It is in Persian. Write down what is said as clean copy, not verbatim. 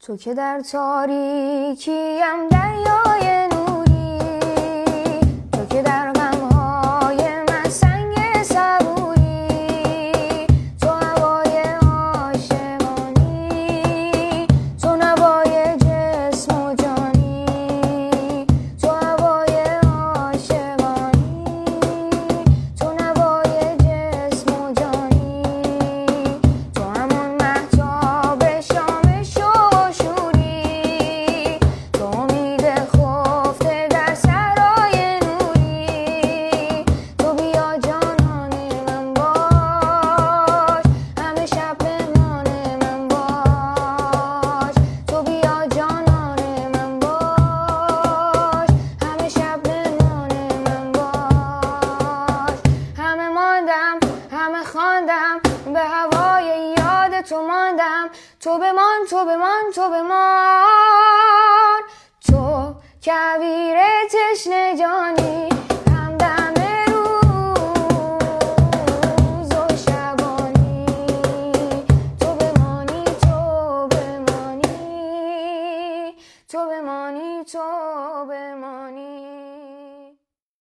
تو که در تاریکیم دریای نوری، تو که در غمهای من سنگ صبوری، تو هوای عاشقانی، تو نوای جسم و جانی، تو هوای عاشقانی، تو نوای جسم و جانی، تو همون مهتاب شام شوشوری، تو امید خفته در صحرای نوری، تو بیا جانان من باش، همه شب مهمان من باش، تو بیا جانان من باش، همه شب مهمان من باش. همه ماندم، همه خواندم، به هوای یاد تو ماندم، تو بمان، تو بمان، تو بمان، تو کویر تشنه جانی، همدم روز و شبانی، تو بمانی، تو بمانی، تو بمانی، تو بمانی.